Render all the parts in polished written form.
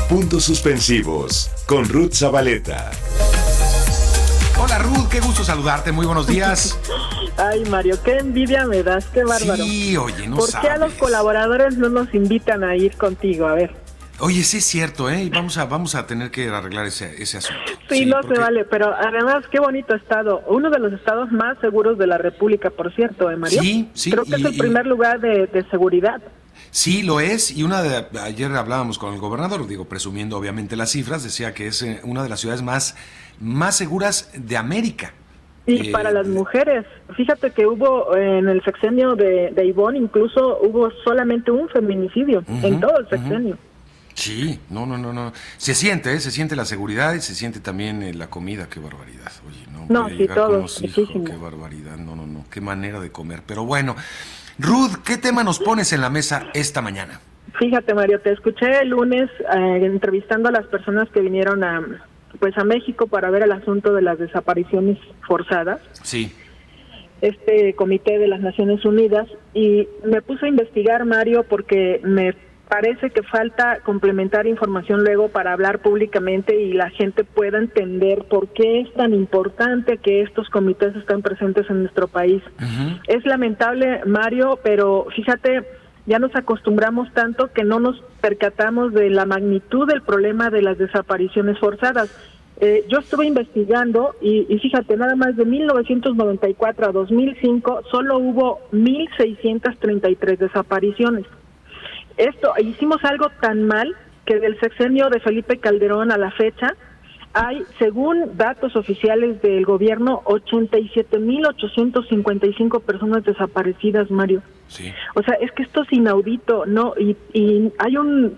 Puntos Suspensivos con Ruth Zabaleta. Hola Ruth, qué gusto saludarte, muy buenos días. Ay, Mario, qué envidia me das, qué bárbaro. Sí, oye, no ¿Por sabes. qué a los colaboradores no nos invitan a ir contigo? A ver. Oye, sí es cierto, ¿eh? Y vamos a tener que arreglar ese asunto. Sí, no porque... se vale, pero además, qué bonito estado. Uno de los estados más seguros de la República, por cierto, Mario? Sí. Creo que es el primer lugar de seguridad. Sí, lo es, y ayer hablábamos con el gobernador, presumiendo obviamente las cifras, decía que es una de las ciudades más seguras de América. Y para las mujeres, fíjate que hubo en el sexenio de Ivonne, incluso hubo solamente un feminicidio en todo el sexenio. Sí, no. Se siente la seguridad y se siente también la comida, qué barbaridad. Oye, no, sí, todo, muchísimo. Qué barbaridad, no, qué manera de comer. Pero bueno, Ruth, ¿qué tema nos pones en la mesa esta mañana? Fíjate, Mario, te escuché el lunes entrevistando a las personas que vinieron a México para ver el asunto de las desapariciones forzadas. Sí. Este comité de las Naciones Unidas, y me puse a investigar, Mario, porque me parece que falta complementar información luego para hablar públicamente y la gente pueda entender por qué es tan importante que estos comités estén presentes en nuestro país. Es lamentable, Mario, pero fíjate, ya nos acostumbramos tanto que no nos percatamos de la magnitud del problema de las desapariciones forzadas. Yo estuve investigando y fíjate, nada más de 1994 a 2005 solo hubo 1,633 desapariciones. Hicimos algo tan mal que del sexenio de Felipe Calderón a la fecha hay, según datos oficiales del gobierno, 87,855 personas desaparecidas, Mario. Sí. O sea, es que esto es inaudito, ¿no? Y hay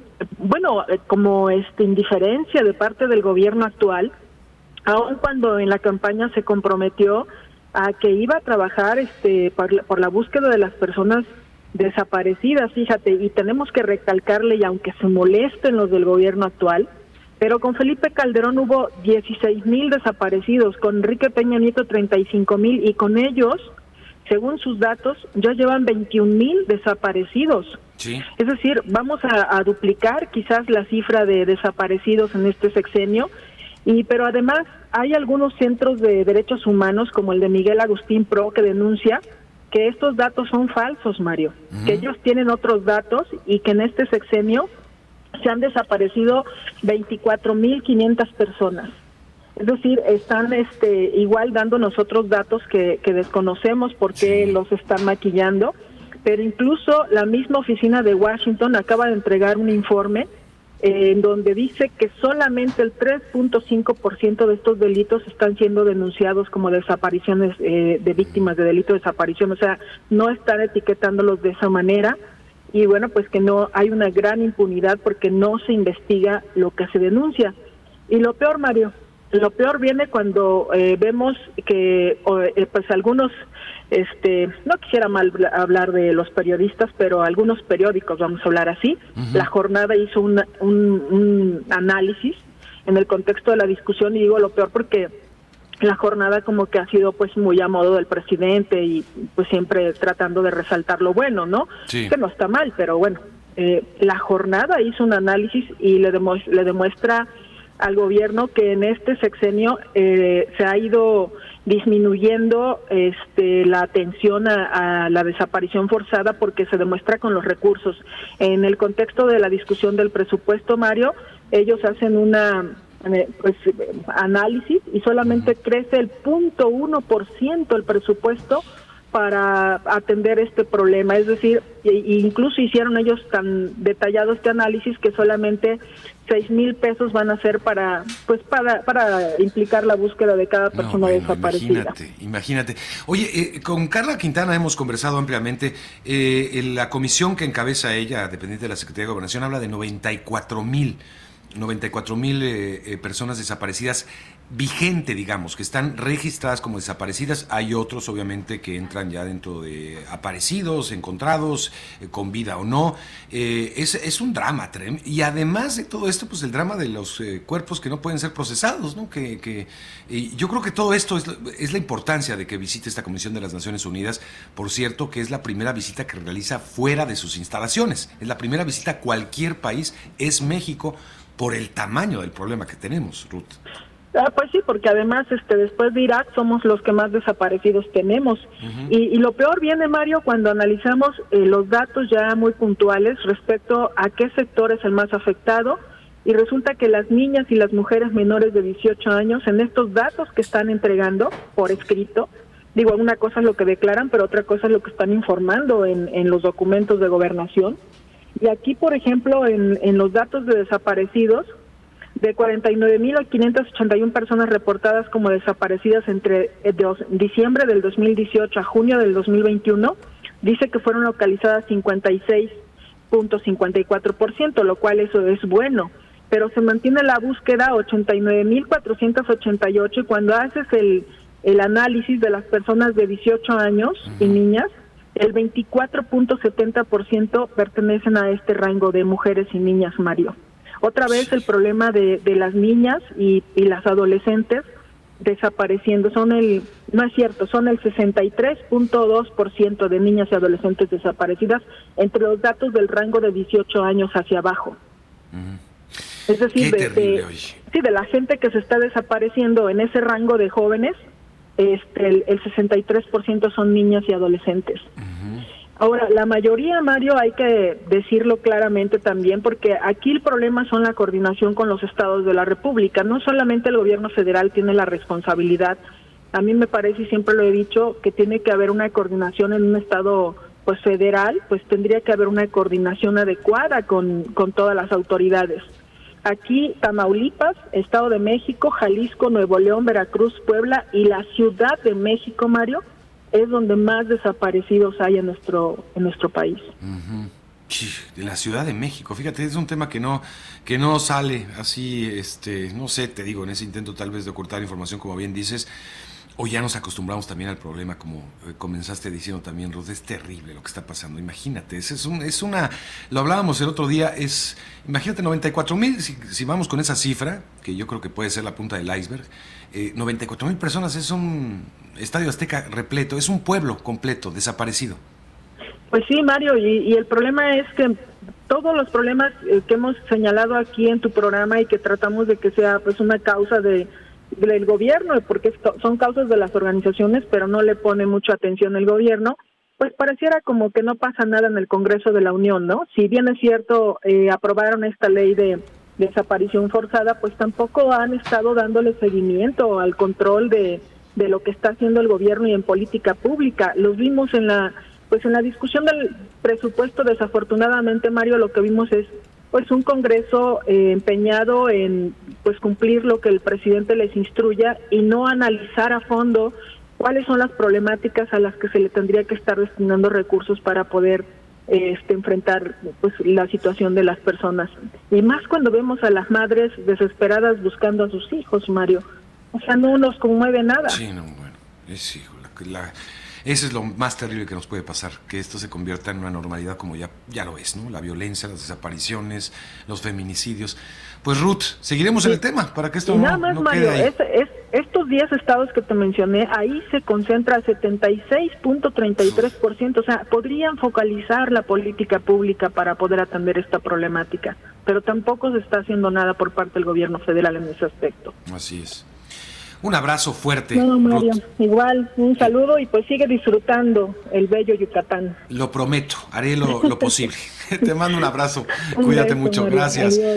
como indiferencia de parte del gobierno actual, aun cuando en la campaña se comprometió a que iba a trabajar por la búsqueda de las personas desaparecidas, fíjate, y tenemos que recalcarle, y aunque se molesten los del gobierno actual, pero con Felipe Calderón hubo 16,000 desaparecidos, con Enrique Peña Nieto 35,000, y con ellos, según sus datos, ya llevan 21,000 desaparecidos. Sí. Es decir, vamos a duplicar quizás la cifra de desaparecidos en este sexenio, pero además hay algunos centros de derechos humanos, como el de Miguel Agustín Pro, que denuncia que estos datos son falsos, Mario, que ellos tienen otros datos y que en este sexenio se han desaparecido 24,500 personas. Es decir, están igual dando nosotros datos que desconocemos por qué los están maquillando, pero incluso la misma oficina de Washington acaba de entregar un informe en donde dice que solamente el 3.5% de estos delitos están siendo denunciados como desapariciones de víctimas de delito de desaparición, o sea, no están etiquetándolos de esa manera, y bueno, pues que no hay una gran impunidad porque no se investiga lo que se denuncia. Y lo peor, Mario, lo peor viene cuando vemos que pues algunos, no quisiera mal hablar de los periodistas, pero algunos periódicos, vamos a hablar así, La Jornada hizo un análisis en el contexto de la discusión, y digo lo peor porque La Jornada como que ha sido pues muy a modo del presidente y pues siempre tratando de resaltar lo bueno, ¿no? Sí. Que no está mal, pero bueno, La Jornada hizo un análisis y le demuestra al gobierno que en este sexenio se ha ido disminuyendo la atención a la desaparición forzada, porque se demuestra con los recursos. En el contexto de la discusión del presupuesto, Mario, ellos hacen análisis y solamente crece el 0.1% el presupuesto para atender este problema. Es decir, incluso hicieron ellos tan detallado este análisis que solamente 6,000 pesos van a ser para implicar la búsqueda de cada persona desaparecida. Imagínate. Oye, con Carla Quintana hemos conversado ampliamente. La comisión que encabeza ella, dependiente de la Secretaría de Gobernación, habla de 94,000 personas desaparecidas vigente, digamos, que están registradas como desaparecidas. Hay otros, obviamente, que entran ya dentro de aparecidos, encontrados, con vida o no. Es un drama, y además de todo esto, pues el drama de los cuerpos que no pueden ser procesados, ¿no? Y yo creo que todo esto es la importancia de que visite esta Comisión de las Naciones Unidas. Por cierto, que es la primera visita que realiza fuera de sus instalaciones. Es la primera visita a cualquier país, es México, por el tamaño del problema que tenemos, Ruth. Pues sí, porque además después de Irak somos los que más desaparecidos tenemos. Y lo peor viene, Mario, cuando analizamos los datos ya muy puntuales respecto a qué sector es el más afectado, y resulta que las niñas y las mujeres menores de 18 años, en estos datos que están entregando por escrito, digo, una cosa es lo que declaran, pero otra cosa es lo que están informando en los documentos de gobernación. Y aquí, por ejemplo, en los datos de desaparecidos, de 49.581 personas reportadas como desaparecidas entre diciembre del 2018 a junio del 2021, dice que fueron localizadas 56.54%, lo cual eso es bueno, pero se mantiene la búsqueda 89.488, y cuando haces el análisis de las personas de 18 años y niñas, el 24.70% pertenecen a este rango de mujeres y niñas, Mario. Otra vez el problema de las niñas y las adolescentes desapareciendo, son el 63.2% de niñas y adolescentes desaparecidas entre los datos del rango de 18 años hacia abajo. Es decir, de la gente que se está desapareciendo en ese rango de jóvenes, el 63% son niñas y adolescentes. Ahora, la mayoría, Mario, hay que decirlo claramente también, porque aquí el problema son la coordinación con los estados de la República. No solamente el gobierno federal tiene la responsabilidad, a mí me parece, y siempre lo he dicho, que tiene que haber una coordinación en un estado pues federal, pues tendría que haber una coordinación adecuada con todas las autoridades. Aquí, Tamaulipas, Estado de México, Jalisco, Nuevo León, Veracruz, Puebla y la Ciudad de México, Mario, es donde más desaparecidos hay en nuestro país. En la Ciudad de México, fíjate, es un tema que no sale así, no sé, te digo, en ese intento tal vez de ocultar información, como bien dices, o ya nos acostumbramos también al problema, como comenzaste diciendo también, Ruth. Es terrible lo que está pasando, imagínate, lo hablábamos el otro día, imagínate 94,000, si vamos con esa cifra, que yo creo que puede ser la punta del iceberg, 94,000 personas, es un Estadio Azteca repleto, es un pueblo completo desaparecido. Pues sí, Mario, y el problema es que todos los problemas que hemos señalado aquí en tu programa y que tratamos de que sea pues una causa del gobierno, porque son causas de las organizaciones, pero no le pone mucha atención el gobierno, pues pareciera como que no pasa nada en el Congreso de la Unión, ¿no? Si bien es cierto, aprobaron esta ley de desaparición forzada, pues tampoco han estado dándole seguimiento al control de lo que está haciendo el gobierno y en política pública. Los vimos en la discusión del presupuesto. Desafortunadamente, Mario, lo que vimos es pues un Congreso empeñado en pues cumplir lo que el presidente les instruya y no analizar a fondo cuáles son las problemáticas a las que se le tendría que estar destinando recursos para poder enfrentar pues la situación de las personas. Y más cuando vemos a las madres desesperadas buscando a sus hijos, Mario. O sea, no nos conmueve nada. Sí, no, bueno, ese es lo más terrible que nos puede pasar, que esto se convierta en una normalidad como ya lo es, ¿no? La violencia, las desapariciones, los feminicidios. Pues Ruth, seguiremos en el tema para que esto nada más, no Mario, quede ahí. Estos 10 estados que te mencioné, ahí se concentra 76.33%, o sea, podrían focalizar la política pública para poder atender esta problemática, pero tampoco se está haciendo nada por parte del gobierno federal en ese aspecto. Así es. Un abrazo fuerte. No, Mario, Ruth. igual, un saludo y pues sigue disfrutando el bello Yucatán. Lo prometo, haré lo posible. Te mando un abrazo, cuídate mucho, Mario. gracias. Adiós.